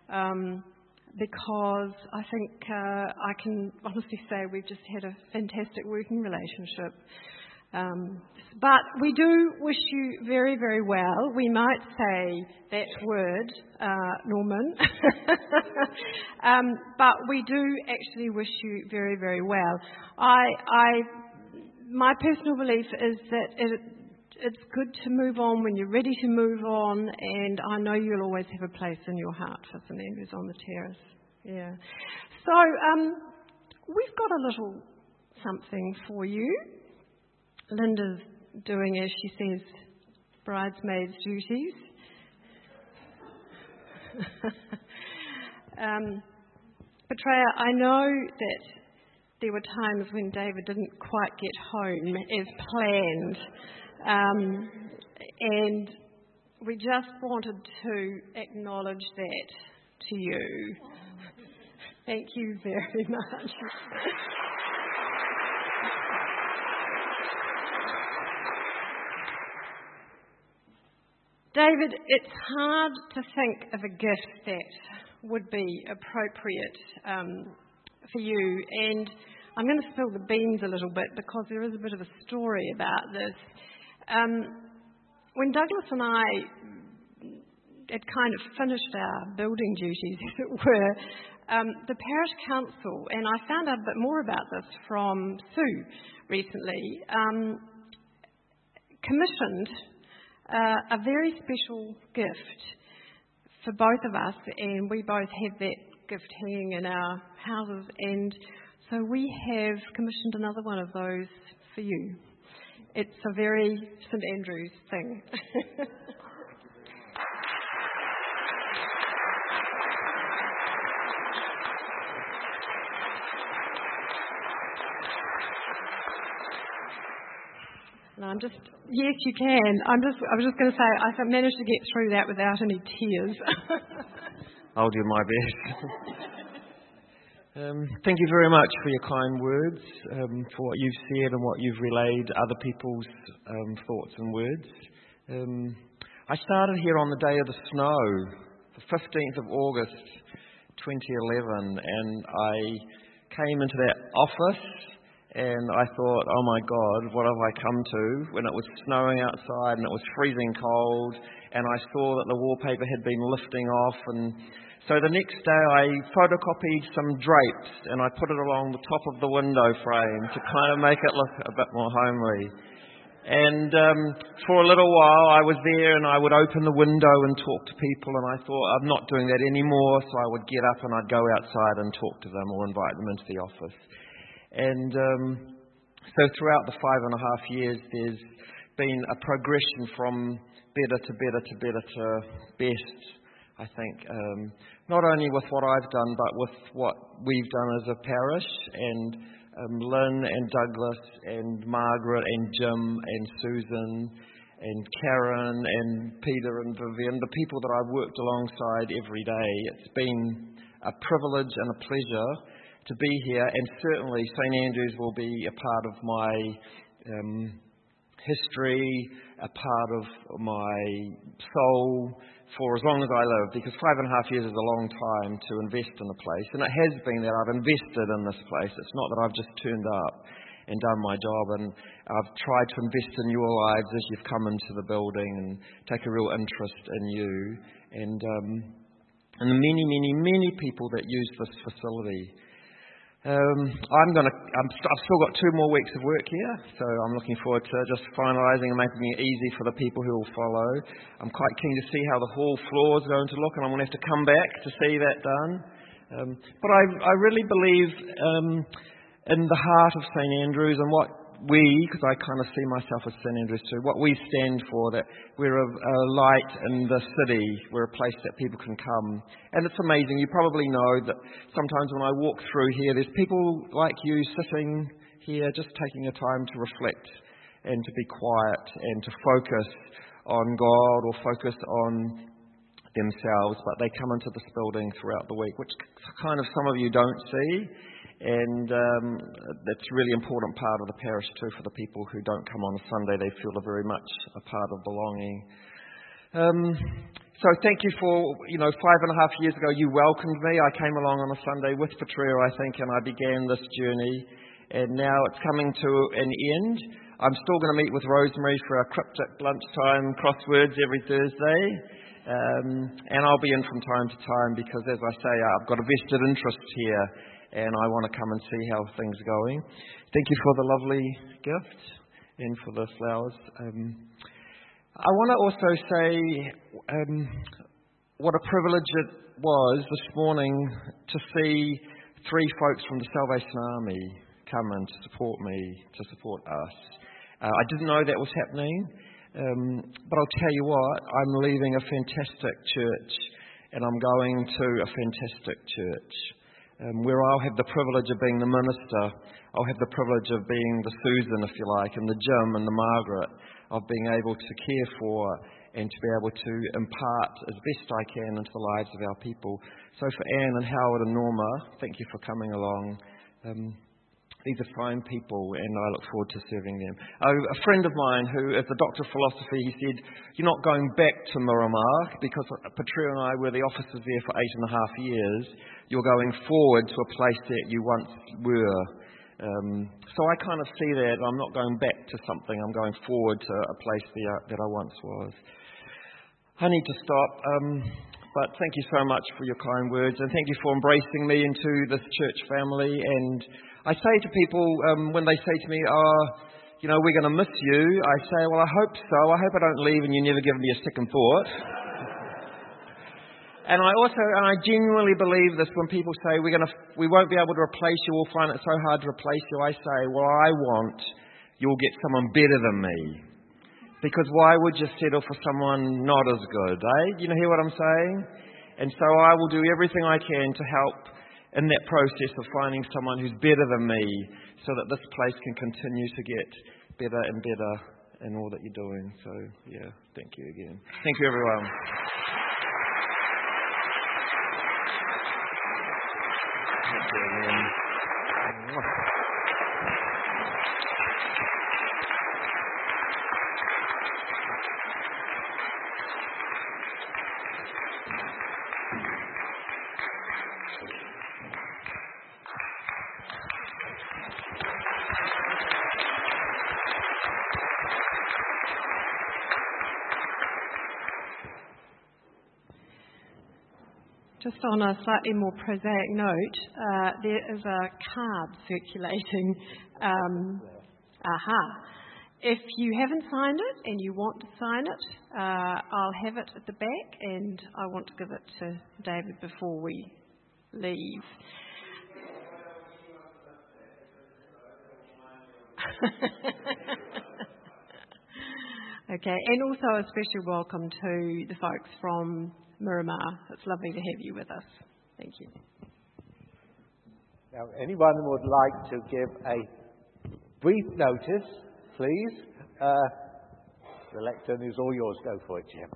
Because I think I can honestly say we've just had a fantastic working relationship. But we do wish you very, very well. We might say that word, Norman. But we do actually wish you very, very well. My personal belief is that it's good to move on when you're ready to move on, and I know you'll always have a place in your heart for St Andrews on the Terrace. Yeah. So we've got a little something for you. Linda's doing, as she says, bridesmaids' duties. Petrea, I know that there were times when David didn't quite get home as planned, and we just wanted to acknowledge that to you. Thank you very much. David, it's hard to think of a gift that would be appropriate for you, and I'm going to spill the beans a little bit because there is a bit of a story about this. When Douglas and I had kind of finished our building duties, as it were, the parish council, and I found out a bit more about this from Sue recently, commissioned a very special gift for both of us, and we both have that gift hanging in our houses, and so we have commissioned another one of those for you. It's a very St Andrews thing. Yes, you can. I was just going to say, I managed to get through that without any tears. I'll do my best. Thank you very much for your kind words, for what you've said and what you've relayed other people's thoughts and words. I started here on the day of the snow, the 15th of August 2011, and I came into that office and I thought, oh my God, what have I come to? When it was snowing outside and it was freezing cold, and I saw that the wallpaper had been lifting off, and so the next day I photocopied some drapes and I put it along the top of the window frame to kind of make it look a bit more homely. And for a little while I was there and I would open the window and talk to people, and I thought, I'm not doing that anymore, so I would get up and I'd go outside and talk to them or invite them into the office. And so throughout the 5.5 years there's been a progression from better to better to better to best, I think, not only with what I've done, but with what we've done as a parish, and Lynn and Douglas and Margaret and Jim and Susan and Karen and Peter and Vivian, the people that I've worked alongside every day. It's been a privilege and a pleasure to be here, and certainly St Andrews will be a part of my history, a part of my soul for as long as I live, because 5.5 years is a long time to invest in a place, and it has been that I've invested in this place. It's not that I've just turned up and done my job, and I've tried to invest in your lives as you've come into the building and take a real interest in you and the many people that use this facility. I've still got 2 more weeks of work here, so I'm looking forward to just finalising and making it easy for the people who will follow. I'm quite keen to see how the hall floor is going to look, and I'm going to have to come back to see that done. But I really believe in the heart of St Andrews and what we, because I kind of see myself as St Andrews too, what we stand for, that we're a light in the city, we're a place that people can come. And it's amazing, you probably know that sometimes when I walk through here, there's people like you sitting here just taking a time to reflect and to be quiet and to focus on God or focus on themselves, but they come into this building throughout the week, which kind of some of you don't see. And that's a really important part of the parish too, for the people who don't come on a Sunday. They feel very much a part of belonging. So thank you for, 5.5 years ago you welcomed me. I came along on a Sunday with Petrea, I think, and I began this journey. And now it's coming to an end. I'm still going to meet with Rosemary for our cryptic lunchtime crosswords every Thursday. And I'll be in from time to time because, as I say, I've got a vested interest here and I want to come and see how things are going. Thank you for the lovely gift and for the flowers. I want to also say what a privilege it was this morning to see 3 folks from the Salvation Army come in to support me, to support us. I didn't know that was happening, but I'll tell you what, I'm leaving a fantastic church and I'm going to a fantastic church where I'll have the privilege of being the minister, I'll have the privilege of being the Susan, if you like, and the Jim and the Margaret, of being able to care for and to be able to impart as best I can into the lives of our people. So for Anne and Howard and Norma, thank you for coming along. These are fine people and I look forward to serving them. A friend of mine who is a doctor of philosophy, he said, you're not going back to Miramar because Patria and I were the officers there for 8.5 years. You're going forward to a place that you once were. So I kind of see that. I'm not going back to something. I'm going forward to a place that I once was. I need to stop, but thank you so much for your kind words and thank you for embracing me into this church family. And I say to people when they say to me, we're going to miss you, I say, well, I hope so. I hope I don't leave and you never give me a second thought. And I genuinely believe this when people say we won't be able to replace you, we'll find it so hard to replace you. I say, well, I want you'll get someone better than me. Because why would you settle for someone not as good, eh? You know, hear what I'm saying? And so I will do everything I can to help in that process of finding someone who's better than me so that this place can continue to get better and better in all that you're doing. So, yeah, thank you again. Thank you, everyone. Just on a slightly more prosaic note, there is a card circulating. If you haven't signed it and you want to sign it, I'll have it at the back and I want to give it to David before we leave. Okay, and also a special welcome to the folks from Miramar. It's lovely to have you with us. Thank you. Now, anyone who would like to give a brief notice, please. The lectern is all yours. Go for it, Jim.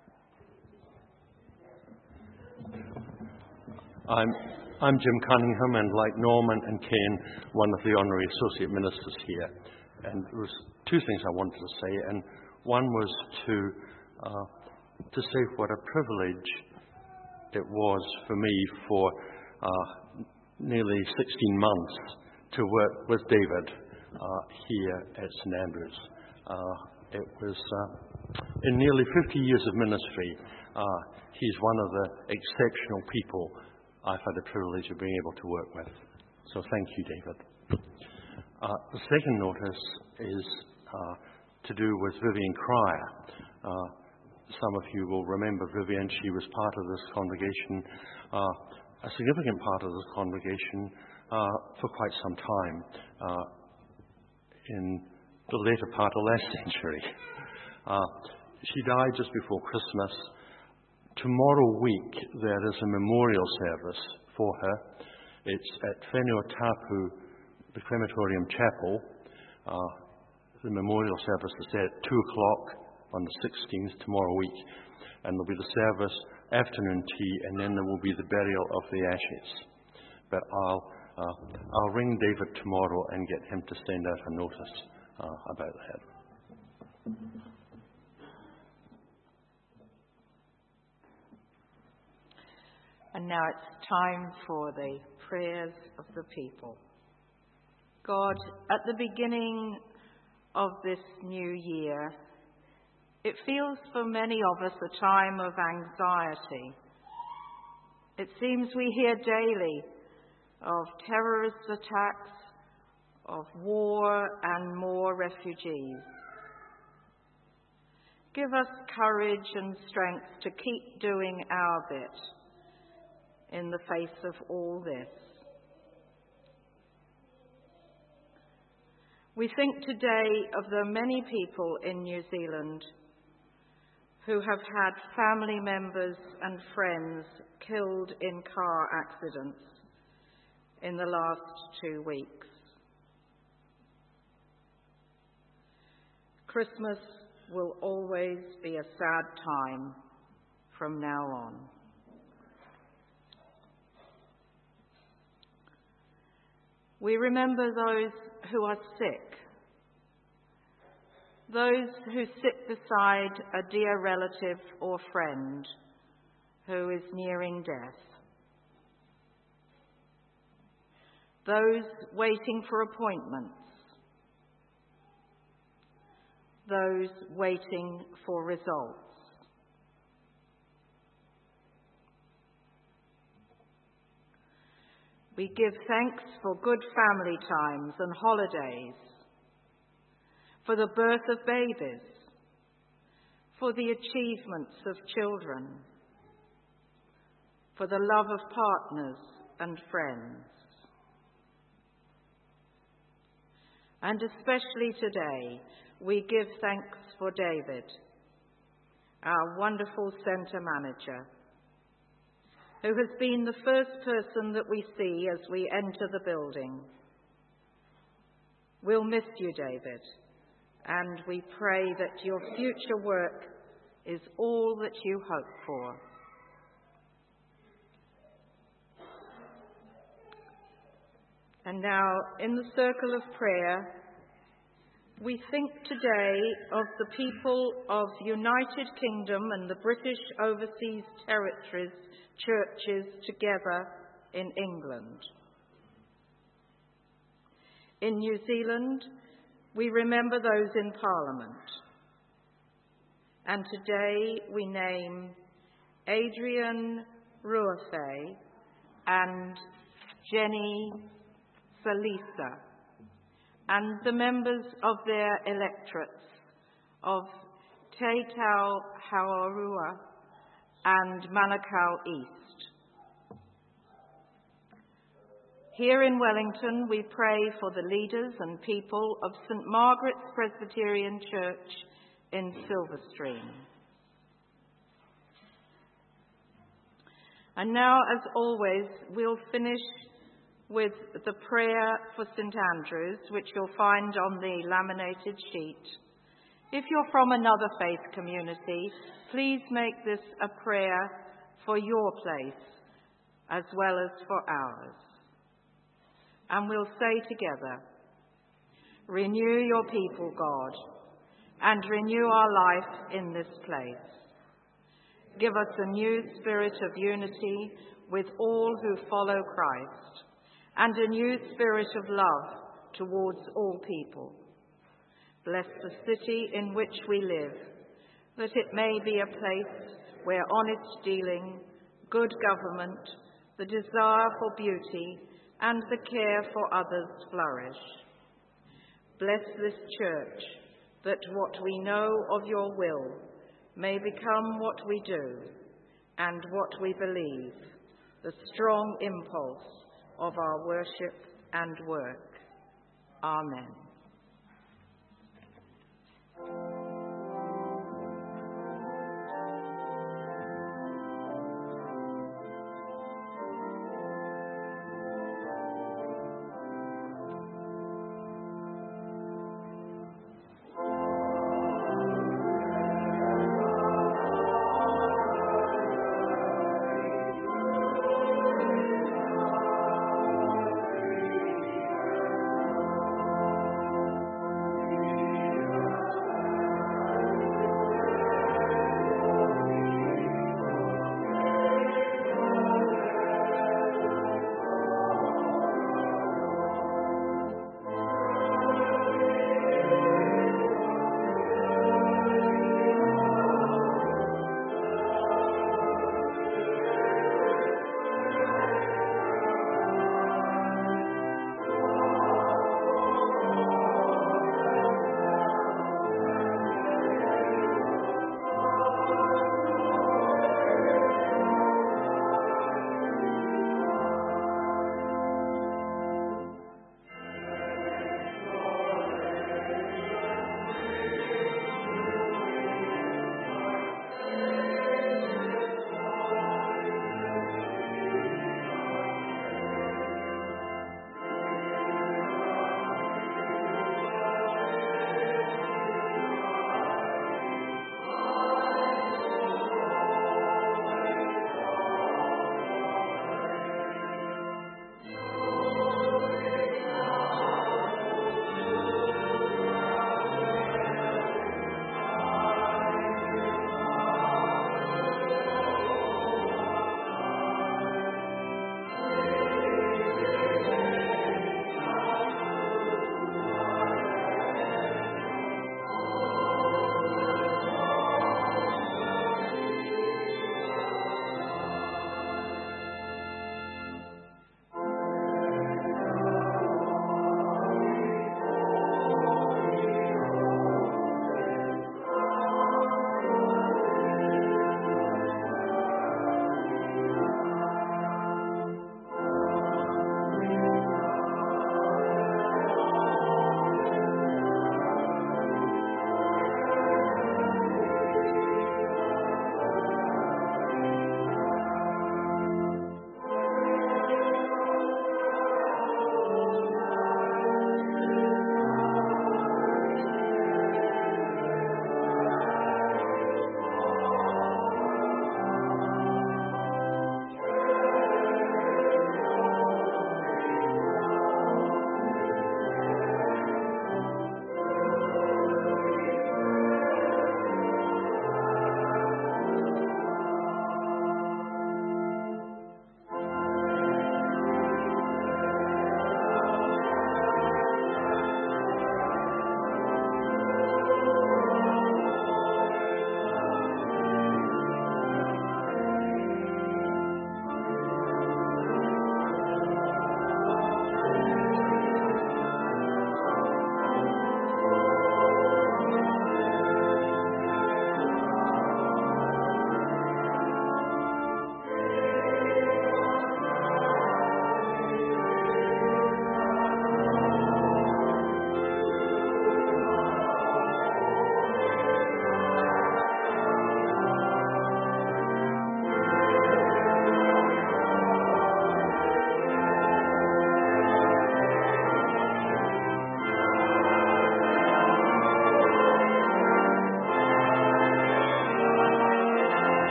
I'm Jim Cunningham, and like Norman and Ken, one of the honorary associate ministers here. And there was 2 things I wanted to say, and one was to say what a privilege it was for me for nearly 16 months to work with David here at St Andrews. It was in nearly 50 years of ministry, he's one of the exceptional people I've had the privilege of being able to work with. So thank you, David. The second notice is to do with Vivian Cryer. Some of you will remember Vivian. She was part of this congregation, a significant part of this congregation for quite some time in the later part of last century. She died just before Christmas. Tomorrow week there is a memorial service for her. It's at Whenua Tapu, the Crematorium Chapel. The memorial service is there at 2 o'clock on the 16th, tomorrow week. And there'll be the service, afternoon tea, and then there will be the burial of the ashes. But I'll ring David tomorrow and get him to send out a notice about that. And now it's time for the prayers of the people. God, at the beginning of this new year, it feels for many of us a time of anxiety. It seems we hear daily of terrorist attacks, of war and more refugees. Give us courage and strength to keep doing our bit in the face of all this. We think today of the many people in New Zealand who have had family members and friends killed in car accidents in the last 2 weeks. Christmas will always be a sad time from now on. We remember those who are sick, those who sit beside a dear relative or friend who is nearing death, those waiting for appointments, those waiting for results. We give thanks for good family times and holidays, for the birth of babies, for the achievements of children, for the love of partners and friends. And especially today, we give thanks for David, our wonderful centre manager, who has been the first person that we see as we enter the building. We'll miss you, David, and we pray that your future work is all that you hope for. And now, in the circle of prayer, we think today of the people of United Kingdom and the British Overseas Territories churches together in England. In New Zealand, we remember those in Parliament. And today we name Adrian Ruafei and Jenny Salisa, and the members of their electorates of Te Tau Haurua and Manukau East. Here in Wellington, we pray for the leaders and people of St. Margaret's Presbyterian Church in Silverstream. And now, as always, we'll finish with the prayer for St. Andrew's, which you'll find on the laminated sheet. If you're from another faith community, please make this a prayer for your place as well as for ours. And we'll say together, renew your people, God, and renew our life in this place. Give us a new spirit of unity with all who follow Christ, and a new spirit of love towards all people. Bless the city in which we live, that it may be a place where honest dealing, good government, the desire for beauty, and the care for others flourish. Bless this church, that what we know of your will may become what we do and what we believe, the strong impulse of our worship and work. Amen.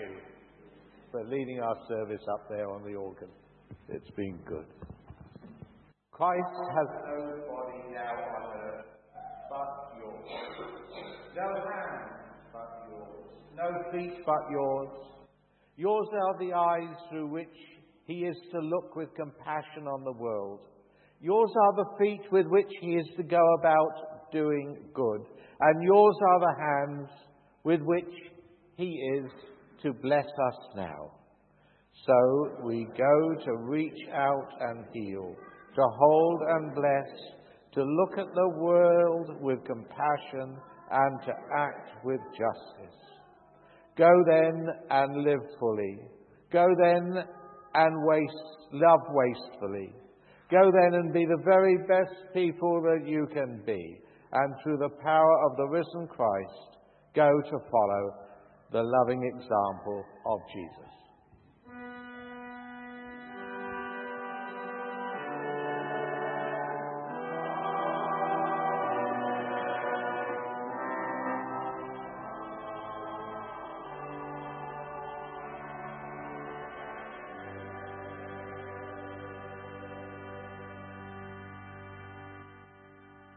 you for leading our service up there on the organ. It's been good. Christ has no body now on earth but yours. No hands but yours. No feet but yours. Yours are the eyes through which he is to look with compassion on the world. Yours are the feet with which he is to go about doing good. And yours are the hands with which he is to bless us now. So we go to reach out and heal, to hold and bless, to look at the world with compassion and to act with justice. Go then and live fully. Go then and love wastefully. Go then and be the very best people that you can be. And through the power of the risen Christ, go to follow the loving example of Jesus.